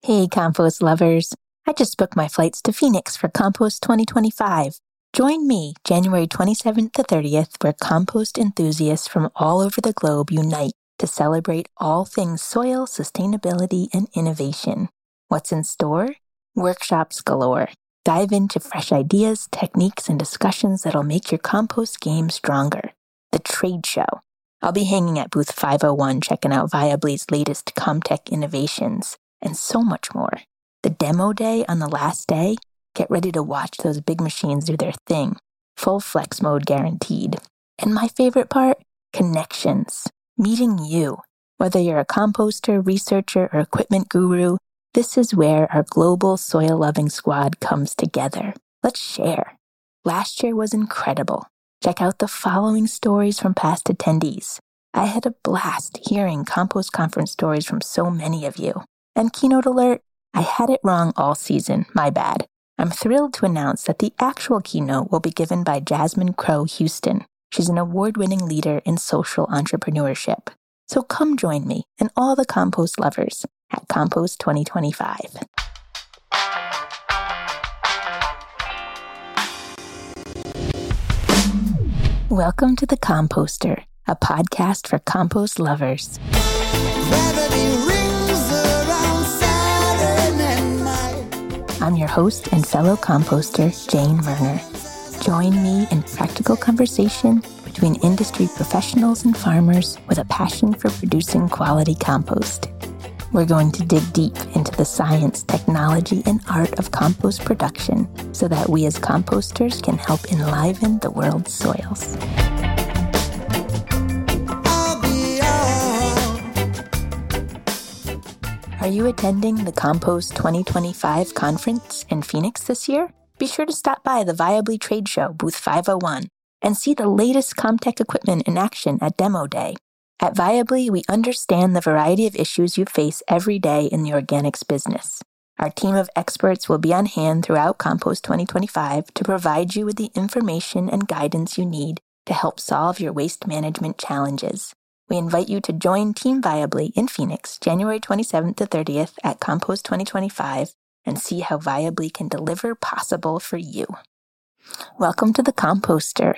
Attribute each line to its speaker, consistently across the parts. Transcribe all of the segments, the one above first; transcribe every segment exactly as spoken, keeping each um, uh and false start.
Speaker 1: Hey, compost lovers. I just booked my flights to Phoenix for Compost twenty twenty-five. Join me January twenty-seventh to thirtieth, where compost enthusiasts from all over the globe unite to celebrate all things soil, sustainability, and innovation. What's in store? Workshops galore. Dive into fresh ideas, techniques, and discussions that'll make your compost game stronger. The trade show. I'll be hanging at booth five oh one checking out Viably's latest Comtech innovations, and so much more. The demo day on the last day, get ready to watch those big machines do their thing. Full flex mode guaranteed. And my favorite part? Connections. Meeting you. Whether you're a composter, researcher, or equipment guru, this is where our global soil-loving squad comes together. Let's share. Last year was incredible. Check out the following stories from past attendees. I had a blast hearing Compost Conference stories from so many of you. And keynote alert, I had it wrong all season, my bad. I'm thrilled to announce that the actual keynote will be given by Jasmine Crowe Houston. She's an award-winning leader in social entrepreneurship. So come join me and all the compost lovers at Compost twenty twenty-five. Welcome to The Composter, a podcast for compost lovers. I'm your host and fellow composter, Jane Merner. Join me in practical conversation between industry professionals and farmers with a passion for producing quality compost. We're going to dig deep into the science, technology, and art of compost production so that we as composters can help enliven the world's soils. Are you attending the Compost twenty twenty-five conference in Phoenix this year? Be sure to stop by the Viably Trade Show, booth five oh one, and see the latest Comtech equipment in action at Demo Day. At Viably, we understand the variety of issues you face every day in the organics business. Our team of experts will be on hand throughout Compost twenty twenty-five to provide you with the information and guidance you need to help solve your waste management challenges. We invite you to join Team Viably in Phoenix, January twenty-seventh to thirtieth at Compost twenty twenty-five, and see how Viably can deliver possible for you. Welcome to The Composter.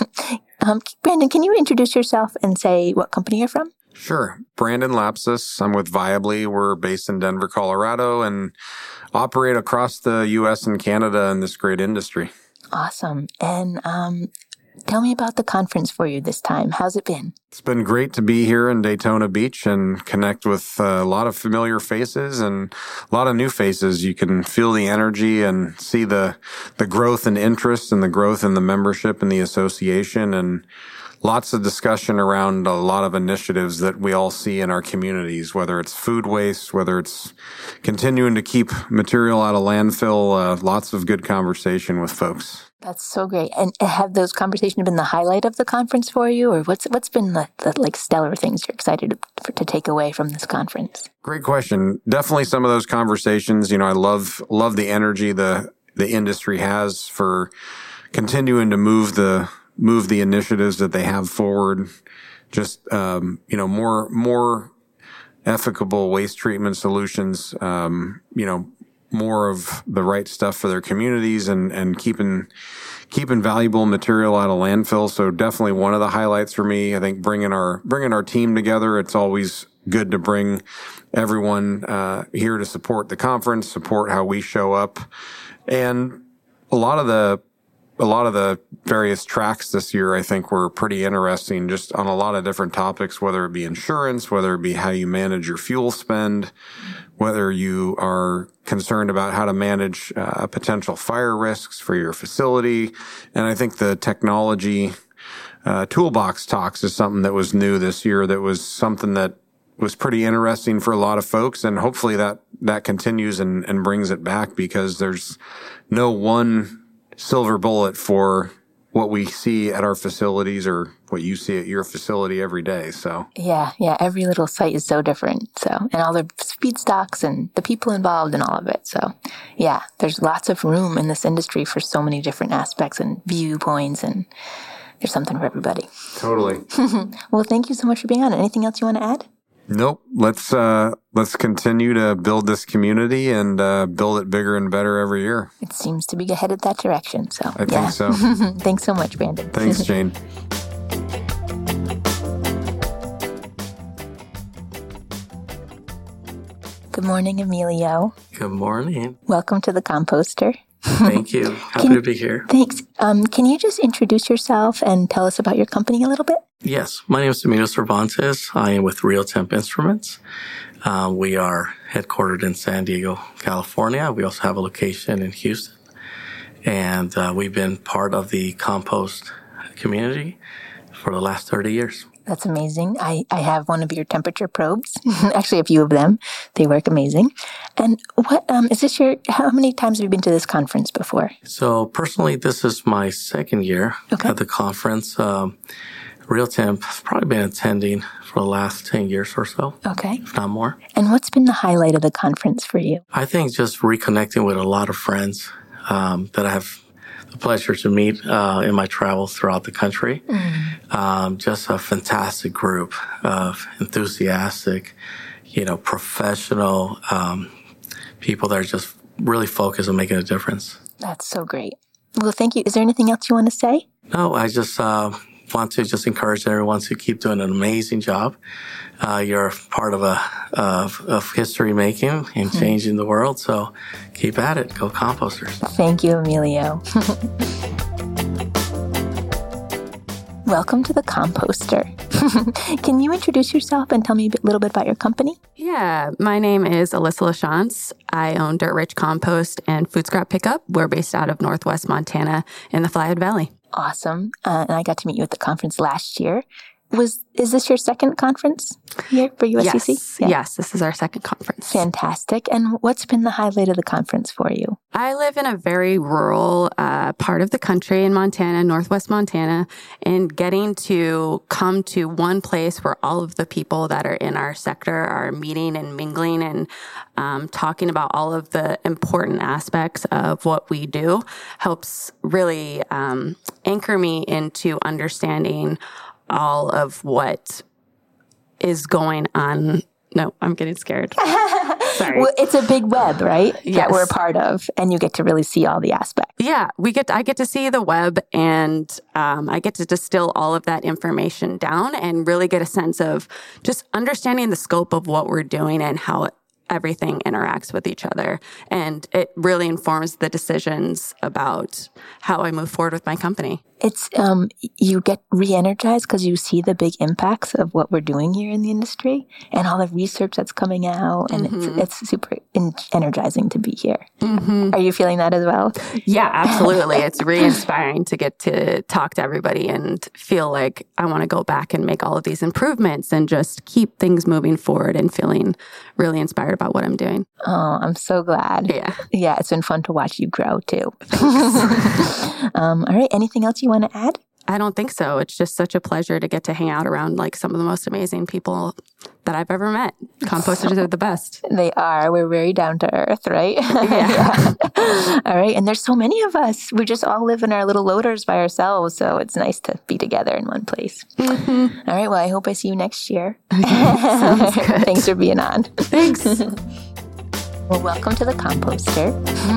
Speaker 1: um, Brandon, can you introduce yourself and say what company you're from?
Speaker 2: Sure. Brandon Lapsus. I'm with Viably. We're based in Denver, Colorado, and operate across the U S and Canada in this great industry.
Speaker 1: Awesome. And um, tell me about the conference for you this time. How's it been?
Speaker 2: It's been great to be here in Daytona Beach and connect with a lot of familiar faces and a lot of new faces. You can feel the energy and see the the growth and interest and the growth in the membership and the association, and lots of discussion around a lot of initiatives that we all see in our communities, whether it's food waste, whether it's continuing to keep material out of landfill, uh, lots of good conversation with folks.
Speaker 1: That's so great. And have those conversations been the highlight of the conference for you, or what's what's been the, the like stellar things you're excited to, to take away from this conference?
Speaker 2: Great question. Definitely some of those conversations. You know, I love love the energy the the industry has for continuing to move the move the initiatives that they have forward. Just um, you know, more more ethical waste treatment solutions. Um, you know. More of the right stuff for their communities and, and keeping, keeping valuable material out of landfill. So definitely one of the highlights for me. I think bringing our, bringing our team together. It's always good to bring everyone, uh, here to support the conference, support how we show up. And a lot of the, a lot of the various tracks this year, I think, were pretty interesting just on a lot of different topics, whether it be insurance, whether it be how you manage your fuel spend, whether you are concerned about how to manage uh, potential fire risks for your facility. And I think the technology uh, toolbox talks is something that was new this year, that was something that was pretty interesting for a lot of folks. And hopefully that, that continues and, and brings it back, because there's no one silver bullet for what we see at our facilities or what you see at your facility every day. So
Speaker 1: yeah, yeah, every little site is so different. So, and all the feedstocks and the people involved and all of it. So yeah, there's lots of room in this industry for so many different aspects and viewpoints, and there's something for everybody.
Speaker 2: Totally.
Speaker 1: Well, thank you so much for being on. Anything else you want to add?
Speaker 2: Nope. Let's uh, let's continue to build this community and uh, build it bigger and better every year.
Speaker 1: It seems to be headed that direction. So
Speaker 2: I
Speaker 1: yeah.
Speaker 2: think so.
Speaker 1: Thanks so much, Brandon.
Speaker 2: Thanks, Jane.
Speaker 1: Good morning, Emilio.
Speaker 3: Good morning.
Speaker 1: Welcome to the Composter.
Speaker 3: Thank you. Happy
Speaker 1: Can,
Speaker 3: to be here.
Speaker 1: Thanks. Um, can you just introduce yourself and tell us about your company a little bit?
Speaker 3: Yes. My name is Emilio Cervantes. I am with RealTemp Instruments. Uh, we are headquartered in San Diego, California. We also have a location in Houston. And uh, we've been part of the compost community for the last thirty years.
Speaker 1: That's amazing. I, I have one of your temperature probes, actually a few of them. They work amazing. And what um, is this your, how many times have you been to this conference before?
Speaker 3: So personally, this is my second year
Speaker 1: okay.
Speaker 3: at the conference. Um, RealTemp has probably been attending for the last ten years or so.
Speaker 1: Okay.
Speaker 3: If not more.
Speaker 1: And what's been the highlight of the conference for you?
Speaker 3: I think just reconnecting with a lot of friends um, that I have the pleasure to meet uh, in my travels throughout the country. Mm. Um, just a fantastic group of enthusiastic, you know, professional um, people that are just really focused on making a difference.
Speaker 1: That's so great. Well, thank you. Is there anything else you want to say?
Speaker 3: No, I just uh, want to just encourage everyone to keep doing an amazing job. Uh, you're part of a of, of history making and mm-hmm. changing the world. So keep at it. Go Composters.
Speaker 1: Thank you, Emilio. Welcome to the Composter. Can you introduce yourself and tell me a little bit about your company?
Speaker 4: Yeah, my name is Alyssa LaChance. I own Dirt Rich Compost and Food Scrap Pickup. We're based out of Northwest Montana in the Flathead Valley.
Speaker 1: Awesome. Uh, and I got to meet you at the conference last year. Was Is this your second conference here for U S C C?
Speaker 4: Yes, yeah. yes, this is our second conference.
Speaker 1: Fantastic. And what's been the highlight of the conference for you?
Speaker 4: I live in a very rural uh, part of the country in Montana, Northwest Montana, and getting to come to one place where all of the people that are in our sector are meeting and mingling and um, talking about all of the important aspects of what we do helps really um, anchor me into understanding all of what is going on. No, I'm getting scared. Sorry.
Speaker 1: Well, it's a big web, right?
Speaker 4: Yes.
Speaker 1: That we're a part of, and you get to really see all the aspects.
Speaker 4: Yeah, we get. To, I get to see the web, and um, I get to distill all of that information down and really get a sense of just understanding the scope of what we're doing and how it everything interacts with each other. And it really informs the decisions about how I move forward with my company.
Speaker 1: It's, um, you get re-energized because you see the big impacts of what we're doing here in the industry and all the research that's coming out. And mm-hmm. it's, it's super in- energizing to be here. Mm-hmm. Are you feeling that as well?
Speaker 4: Yeah, absolutely. It's re-inspiring to get to talk to everybody and feel like I want to go back and make all of these improvements and just keep things moving forward and feeling really inspired about what I'm doing.
Speaker 1: Oh, I'm so glad.
Speaker 4: Yeah.
Speaker 1: Yeah, it's been fun to watch you grow too. um, all right. Anything else you want to add?
Speaker 4: I don't think so. It's just such a pleasure to get to hang out around like some of the most amazing people that I've ever met. Composters are the best.
Speaker 1: They are. We're very down to earth, right?
Speaker 4: Yeah.
Speaker 1: yeah. All right. And there's so many of us. We just all live in our little loaders by ourselves. So it's nice to be together in one place. Mm-hmm. All right. Well, I hope I see you next year.
Speaker 4: Sounds good.
Speaker 1: Thanks for being on.
Speaker 4: Thanks.
Speaker 1: Well, welcome to the Composter.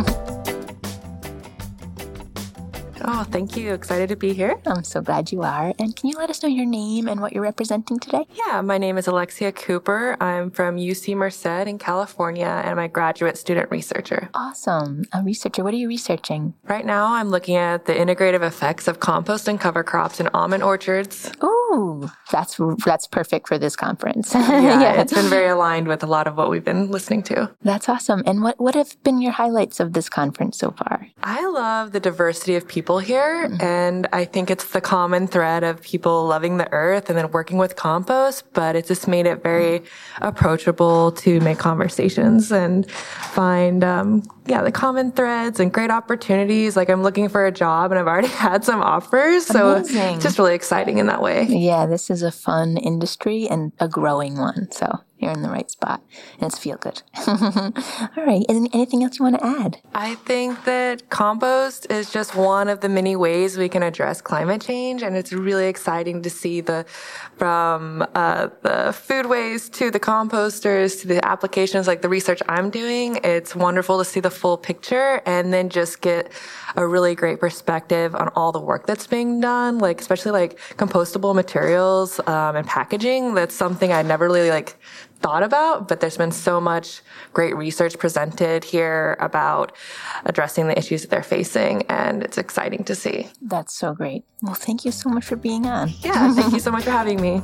Speaker 5: Oh, thank you. Excited to be here.
Speaker 1: I'm so glad you are. And can you let us know your name and what you're representing today?
Speaker 5: Yeah, my name is Alexia Cooper. I'm from U C Merced in California, and I'm a graduate student researcher.
Speaker 1: Awesome. A researcher. What are you researching?
Speaker 5: Right now, I'm looking at the integrative effects of compost and cover crops in almond orchards.
Speaker 1: Ooh, that's that's perfect for this conference.
Speaker 5: yeah, yeah, it's been very aligned with a lot of what we've been listening to.
Speaker 1: That's awesome. And what, what have been your highlights of this conference so far?
Speaker 5: I love the diversity of people here, mm-hmm. and I think it's the common thread of people loving the earth and then working with compost, but it's just made it very approachable to make conversations and find, um, yeah, the common threads and great opportunities. Like I'm looking for a job and I've already had some offers, so Amazing. It's just really exciting in that way.
Speaker 1: Yeah, this is a fun industry and a growing one, so You're in the right spot. And it's feel good. All right. Is anything else you want to add?
Speaker 5: I think that compost is just one of the many ways we can address climate change. And it's really exciting to see the, from uh, the food waste to the composters to the applications, like the research I'm doing. It's wonderful to see the full picture and then just get a really great perspective on all the work that's being done, like especially like compostable materials um, and packaging. That's something I never really like thought about, but there's been so much great research presented here about addressing the issues that they're facing, and it's exciting to see.
Speaker 1: That's so great. Well, thank you so much for being on.
Speaker 5: Yeah, thank you so much for having me.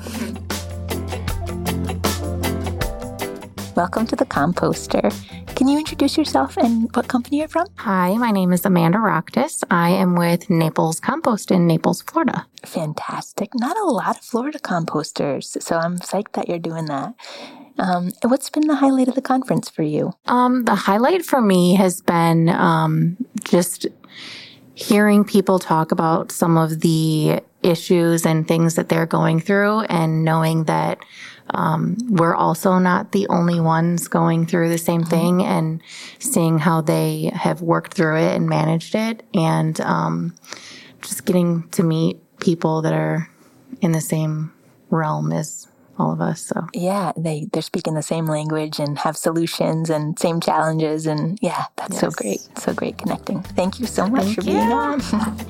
Speaker 1: Welcome to The Composter. Can you introduce yourself and what company you're from?
Speaker 4: Hi, my name is Amanda Rocktis. I am with Naples Compost in Naples, Florida.
Speaker 1: Fantastic. Not a lot of Florida composters, so I'm psyched that you're doing that. Um, what's been the highlight of the conference for you?
Speaker 4: Um, the highlight for me has been um, just hearing people talk about some of the issues and things that they're going through, and knowing that um, we're also not the only ones going through the same thing, and seeing how they have worked through it and managed it, and um, just getting to meet people that are in the same realm as all of us. So
Speaker 1: yeah, they they're speaking the same language and have solutions and same challenges, and yeah, that's yes. so great. So great connecting. Thank you so much
Speaker 4: Thank
Speaker 1: for
Speaker 4: you.
Speaker 1: being on.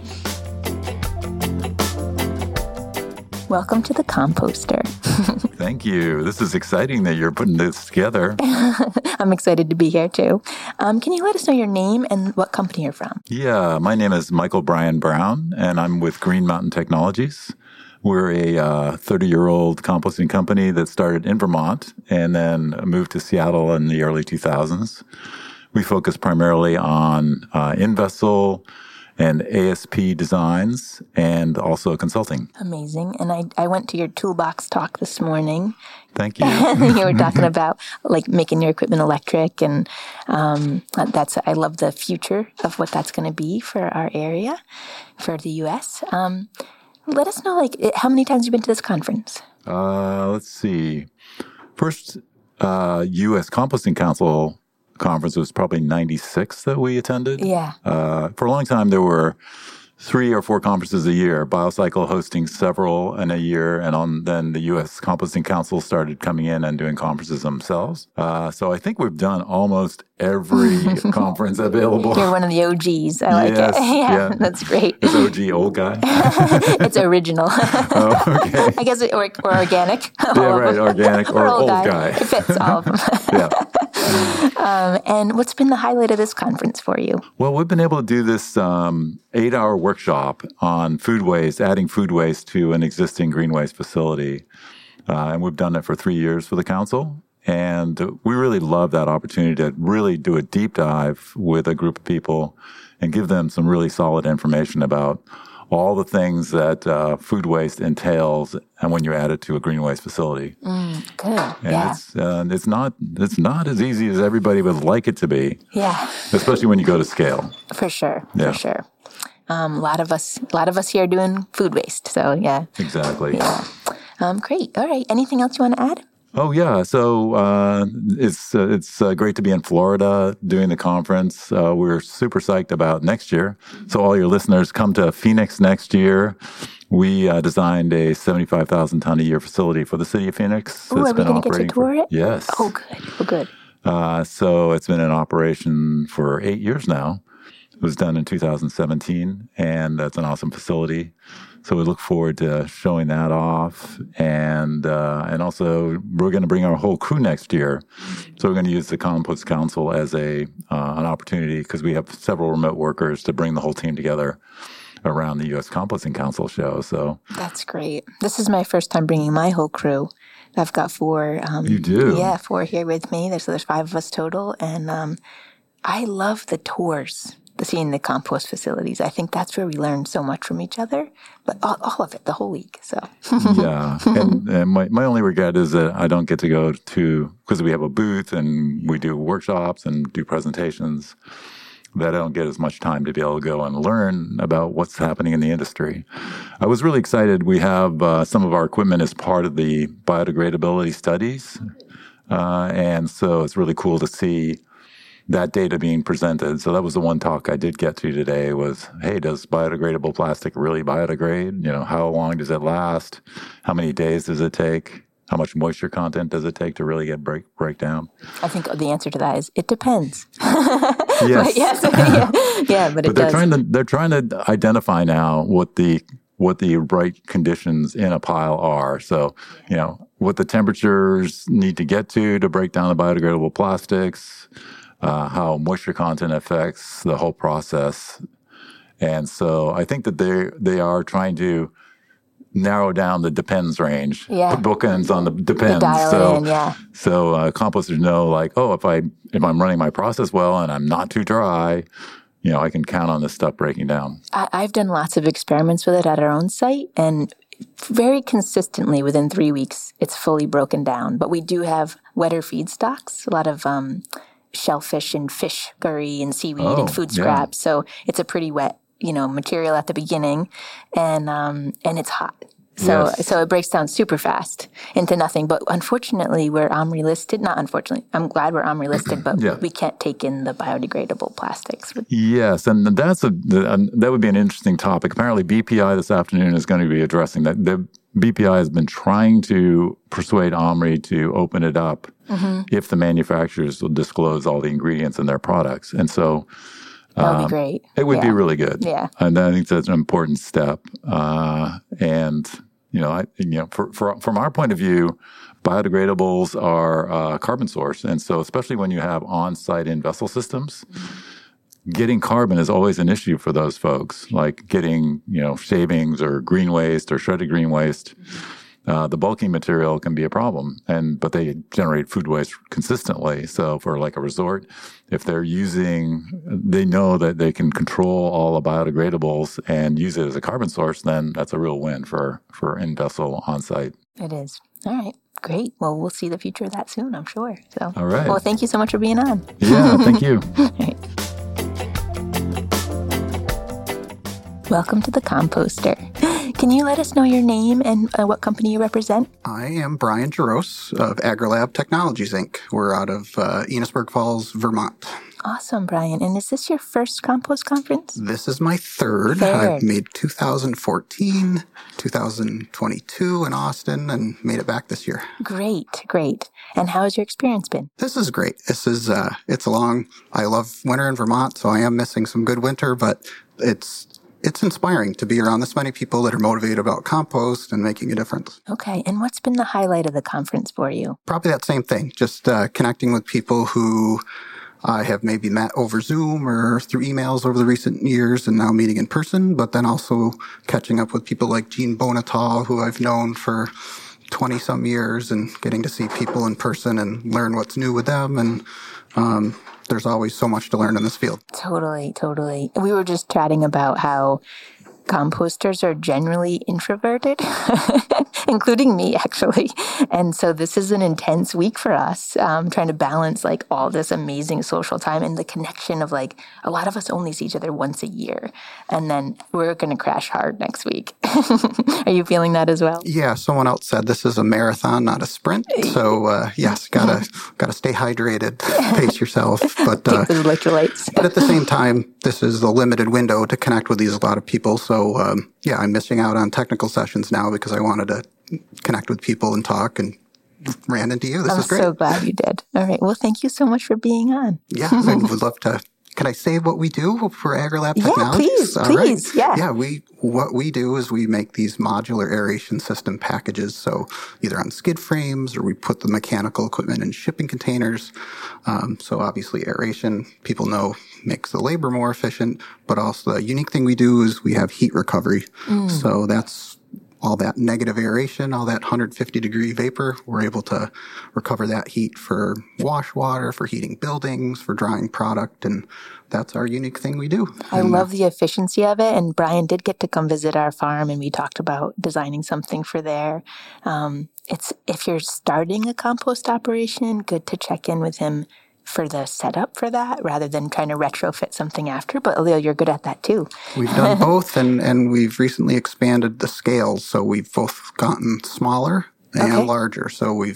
Speaker 1: Welcome to The Composter.
Speaker 6: Thank you. This is exciting that you're putting this together.
Speaker 1: I'm excited to be here too. Um, can you let us know your name and what company you're from?
Speaker 6: Yeah, my name is Michael Brian Brown, and I'm with Green Mountain Technologies. We're a uh, thirty-year-old composting company that started in Vermont and then moved to Seattle in the early two thousands. We focus primarily on uh, in-vessel and A S P designs, and also consulting.
Speaker 1: Amazing. And I, I went to your toolbox talk this morning.
Speaker 6: Thank you.
Speaker 1: You were talking about like making your equipment electric, and um, that's I love the future of what that's going to be for our area, for the U S. Um, let us know, like, how many times you've been to this conference?
Speaker 6: Uh, let's see. First uh, U S Composting Council conference was probably ninety-six that we attended.
Speaker 1: Yeah.
Speaker 6: Uh, for a long time, there were three or four conferences a year, BioCycle hosting several in a year, and on then the U S Composting Council started coming in and doing conferences themselves. Uh, so I think we've done almost every conference available.
Speaker 1: You're one of the O Gs. I like
Speaker 6: yes,
Speaker 1: it. Yeah,
Speaker 6: yeah,
Speaker 1: that's great.
Speaker 6: It's O G old guy.
Speaker 1: It's original.
Speaker 6: Oh, okay.
Speaker 1: I guess, it, or, or organic.
Speaker 6: Yeah, right, organic or, or old, old guy. guy.
Speaker 1: It fits all of them.
Speaker 6: Yeah.
Speaker 1: Um, and what's been the highlight of this conference for you?
Speaker 6: Well, we've been able to do this um, eight-hour workshop on food waste, adding food waste to an existing green waste facility. Uh, and we've done it for three years for the council. And we really love that opportunity to really do a deep dive with a group of people and give them some really solid information about all the things that uh, food waste entails, and when you add it to a green waste facility.
Speaker 1: Mm, good.
Speaker 6: And
Speaker 1: yeah.
Speaker 6: it's uh, it's not it's not as easy as everybody would like it to be.
Speaker 1: Yeah.
Speaker 6: Especially when you go to scale.
Speaker 1: For sure.
Speaker 6: Yeah.
Speaker 1: For sure. Um, a lot of us, a lot of us here are doing food waste. So yeah.
Speaker 6: Exactly.
Speaker 1: Yeah. Um, great. All right. Anything else you want to add?
Speaker 6: Oh yeah, so uh, it's uh, it's uh, great to be in Florida doing the conference. Uh, we're super psyched about next year. So all your listeners, come to Phoenix next year. We uh, designed a seventy-five thousand ton a year facility for the city of Phoenix.
Speaker 1: Ooh, are we going to get to tour it?
Speaker 6: Yes.
Speaker 1: Oh, good. Oh, good.
Speaker 6: Uh, so it's been in operation for eight years now. It was done in two thousand seventeen, and that's an awesome facility. So we look forward to showing that off, and uh, and also we're going to bring our whole crew next year. So we're going to use the Compost Council as a uh, an opportunity, because we have several remote workers, to bring the whole team together around the U S Composting Council show. So
Speaker 1: that's great. This is my first time bringing my whole crew. I've got four. Um,
Speaker 6: you do?
Speaker 1: Yeah, four here with me. There's, so there's five of us total, and um, I love the tours. Seeing the compost facilities. I think that's where we learn so much from each other, but all, all of it, the whole week. So
Speaker 6: yeah, and, and my, my only regret is that I don't get to go to, because we have a booth and we do workshops and do presentations, that I don't get as much time to be able to go and learn about what's happening in the industry. I was really excited. We have uh, some of our equipment as part of the biodegradability studies Uh, and so it's really cool to see that data being presented. So that was the one talk I did get to today was, hey, does biodegradable plastic really biodegrade? You know, how long does it last? How many days does it take? How much moisture content does it take to really get break break down?
Speaker 1: I think the answer to that is it depends.
Speaker 6: Yes.
Speaker 1: But yes. yeah. yeah, but,
Speaker 6: But
Speaker 1: it
Speaker 6: they're
Speaker 1: does.
Speaker 6: trying to they're trying to identify now what the what the right conditions in a pile are. So, you know, what the temperatures need to get to to break down the biodegradable plastics, uh, how moisture content affects the whole process. And so I think that they they are trying to narrow down the depends range,
Speaker 1: Yeah.
Speaker 6: put bookends on the depends.
Speaker 1: dial it
Speaker 6: so,
Speaker 1: in, yeah.
Speaker 6: so uh, composters know, like, oh, if I if I'm running my process well and I'm not too dry, you know, I can count on this stuff breaking down.
Speaker 1: I, I've done lots of experiments with it at our own site, and very consistently within three weeks, it's fully broken down. But we do have wetter feedstocks, a lot of um, shellfish and fish curry and seaweed
Speaker 6: Oh,
Speaker 1: and food
Speaker 6: yeah.
Speaker 1: scraps. So it's a pretty wet, you know, material at the beginning, and um, and it's hot. So
Speaker 6: Yes.
Speaker 1: so it breaks down super fast into nothing. But unfortunately, we're OMRI listed. Not unfortunately, I'm glad we're OMRI listed, but
Speaker 6: Yeah.
Speaker 1: we can't take in the biodegradable plastics.
Speaker 6: Yes, and that's a the, that would be an interesting topic. Apparently, B P I this afternoon is going to be addressing that. The B P I has been trying to persuade OMRI to open it up if the manufacturers will disclose all the ingredients in their products, and so
Speaker 1: That would be great.
Speaker 6: it would
Speaker 1: Yeah.
Speaker 6: be really good.
Speaker 1: Yeah.
Speaker 6: And I think that's an important step. Uh, and you know, I you know, for, for from our point of view, biodegradables are a carbon source, and so especially when you have on-site in-vessel systems. Getting carbon is always an issue for those folks, like getting, you know, shavings or green waste or shredded green waste. Uh, the bulking material can be a problem, and but they generate food waste consistently. So for like a resort, if they're using, they know that they can control all the biodegradables and use it as a carbon source, then that's a real win for, for in-vessel on-site.
Speaker 1: It is. All right. Great. Well, we'll see the future of that soon, I'm sure. So,
Speaker 6: All right.
Speaker 1: Well, thank you so much for being on.
Speaker 6: Yeah, thank you.
Speaker 1: Welcome to the Composter. Can you let us know your name and uh, what company you represent?
Speaker 7: I am Brian Jaros of AgriLab Technologies, Incorporated. We're out of uh, Enosburg Falls, Vermont.
Speaker 1: Awesome, Brian. And is this your first compost conference?
Speaker 7: This is my third.
Speaker 1: Third.
Speaker 7: I've made two thousand fourteen, two thousand twenty-two in Austin, and made it back this year.
Speaker 1: Great, great. And how has your experience been?
Speaker 7: This is great. This is, uh, it's long. I love winter in Vermont, so I am missing some good winter, but it's It's inspiring to be around this many people that are motivated about compost and making a difference.
Speaker 1: Okay. And what's been the highlight of the conference for you?
Speaker 7: Probably that same thing, just uh, connecting with people who I have maybe met over Zoom or through emails over the recent years and now meeting in person, but then also catching up with people like Jean Bonatal, who I've known for twenty some years, and getting to see people in person and learn what's new with them. And um, there's always so much to learn in this field.
Speaker 1: Totally, totally. We were just chatting about how composters are generally introverted, including me, actually. And so this is an intense week for us, um, trying to balance like all this amazing social time and the connection of like, a lot of us only see each other once a year. And then we're going to crash hard next week. Are you feeling that as well?
Speaker 7: Yeah, someone else said this is a marathon, not a sprint. So uh, yes, gotta gotta stay hydrated, pace yourself. But uh,
Speaker 1: Take those electrolytes.
Speaker 7: but at the same time, this is the limited window to connect with these a lot of people. So um, yeah, I'm missing out on technical sessions now because I wanted to connect with people and talk, and ran into you. This
Speaker 1: I'm
Speaker 7: is great.
Speaker 1: so glad you did. All right. Well, thank you so much for being on.
Speaker 7: Yeah, I would love to. Can I say what we do for AgriLab
Speaker 1: Yeah,
Speaker 7: Technologies?
Speaker 1: please,
Speaker 7: All
Speaker 1: please,
Speaker 7: right.
Speaker 1: yeah.
Speaker 7: Yeah, we what we do is we make these modular aeration system packages. So either on skid frames, or we put the mechanical equipment in shipping containers. Um, so obviously aeration, people know, makes the labor more efficient. But also the unique thing we do is we have heat recovery.
Speaker 1: Mm.
Speaker 7: So that's all that negative aeration, all that one hundred fifty degree vapor, we're able to recover that heat for wash water, for heating buildings, for drying product. And that's our unique thing we do.
Speaker 1: I
Speaker 7: And,
Speaker 1: love the efficiency of it. And Brian did get to come visit our farm, and we talked about designing something for there. Um, it's if you're starting a compost operation, good to check in with him for the setup for that rather than trying to retrofit something after. But Leo, you're good at that too.
Speaker 7: We've done both, and, and we've recently expanded the scales. So we've both gotten smaller and
Speaker 1: Okay.
Speaker 7: larger. So we've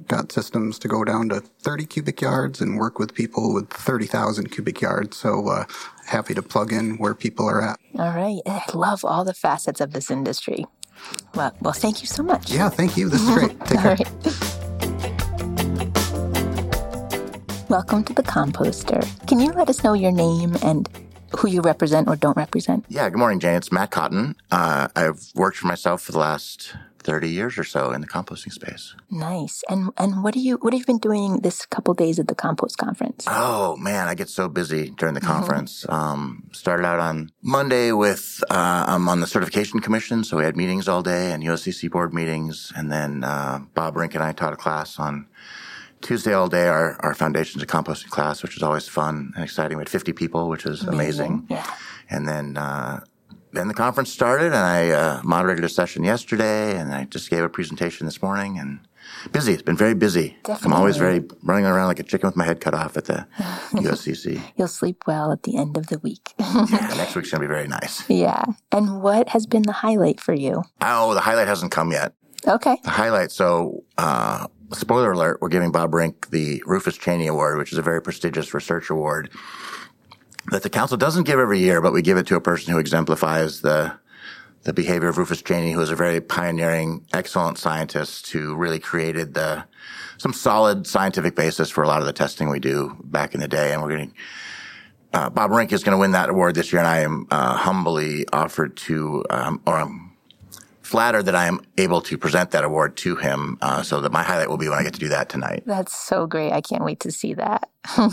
Speaker 7: got systems to go down to thirty cubic yards and work with people with thirty thousand cubic yards. So uh, happy to plug in where people are at.
Speaker 1: All right. I love all the facets of this industry. Well, well, thank you so much.
Speaker 7: Yeah, thank you. This is great. Take care.
Speaker 1: All right. Welcome to The Composter. Can you let us know your name and who you represent or don't represent?
Speaker 8: Yeah, good morning, Jane. It's Matt Cotton. Uh, I've worked for myself for the last thirty years or so in the composting space.
Speaker 1: Nice. And and what do you what have you been doing this couple days at the Compost Conference?
Speaker 8: Oh, man, I get so busy during the conference. Mm-hmm. Um, started out on Monday with, uh, I'm on the certification commission, so we had meetings all day and U S C C board meetings. And then uh, Bob Rink and I taught a class on Tuesday all day, our, our Foundations of Composting class, which is always fun and exciting. We had fifty people, which was amazing. amazing.
Speaker 1: Yeah.
Speaker 8: And then, uh, then the conference started, and I uh, moderated a session yesterday, and I just gave a presentation this morning, and busy. It's been very busy.
Speaker 1: Definitely.
Speaker 8: I'm always very running around like a chicken with my head cut off at the U S C C.
Speaker 1: You'll sleep well at the end of the week.
Speaker 8: Yeah, next week's going to be very nice.
Speaker 1: Yeah. And what has been the highlight for you?
Speaker 8: Oh, the highlight hasn't come yet.
Speaker 1: Okay.
Speaker 8: The highlight, so... Uh, Spoiler alert, we're giving Bob Rink the Rufus Cheney Award, which is a very prestigious research award that the council doesn't give every year, but we give it to a person who exemplifies the the behavior of Rufus Cheney, who was a very pioneering, excellent scientist who really created the some solid scientific basis for a lot of the testing we do back in the day. And we're going to uh, Bob Rink is going to win that award this year, and I am uh, humbly offered to, um, or I'm flattered that I am able to present that award to him, uh, so that my highlight will be when I get to do that tonight.
Speaker 1: That's so great. I can't wait to see that.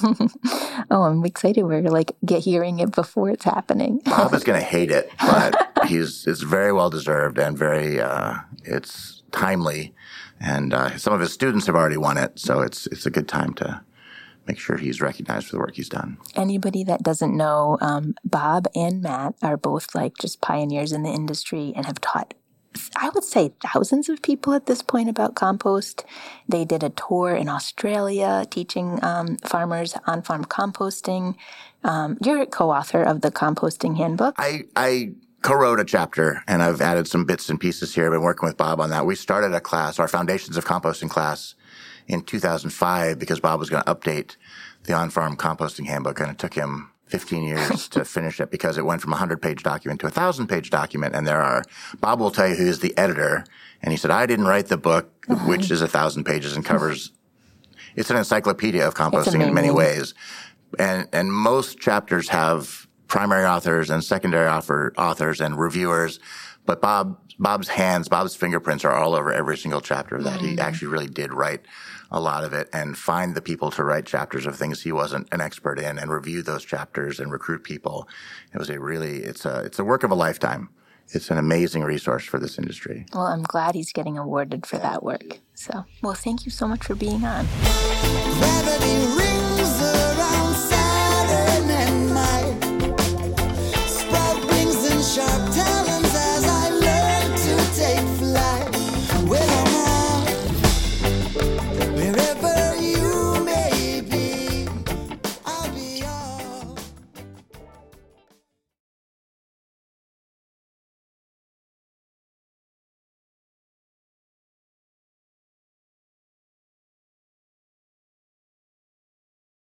Speaker 1: Oh, I'm excited. We're like get hearing it before it's happening.
Speaker 8: Bob is going to hate it, but he's it's very well deserved and very uh, it's timely, and uh, some of his students have already won it, so it's it's a good time to make sure he's recognized for the work he's done.
Speaker 1: Anybody that doesn't know, um, Bob and Matt are both like just pioneers in the industry and have taught, I would say, thousands of people at this point about compost. They did a tour in Australia teaching um, farmers on-farm composting. Um, you're a co-author of the Composting Handbook.
Speaker 8: I, I co-wrote a chapter, and I've added some bits and pieces here. I've been working with Bob on that. We started a class, our Foundations of Composting class, in two thousand five because Bob was going to update the on-farm composting handbook, and it took him fifteen years to finish it because it went from a hundred-page document to a thousand-page document. And there are, Bob will tell you who is the editor, and he said, I didn't write the book, which is a thousand pages and covers, it's an encyclopedia of composting in many ways. And, and most chapters have primary authors and secondary author, authors and reviewers, but Bob, Bob's hands, Bob's fingerprints are all over every single chapter of that. Mm. He actually really did write a lot of it and find the people to write chapters of things he wasn't an expert in and review those chapters and recruit people. It was a really, it's a, it's a work of a lifetime. It's an amazing resource for this industry.
Speaker 1: Well, I'm glad he's getting awarded for that work. So, well, thank you so much for being on.